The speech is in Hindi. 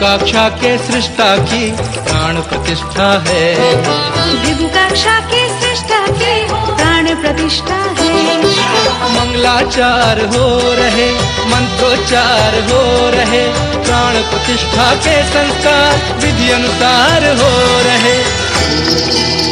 कक्षा के सृष्टा की प्राण प्रतिष्ठा है। भृगु कक्षा के सृष्टा की प्राण प्रतिष्ठा है। मंगलाचार हो रहे, मंत्रोच्चार हो रहे, प्राण प्रतिष्ठा के संस्कार विधि अनुसार हो रहे।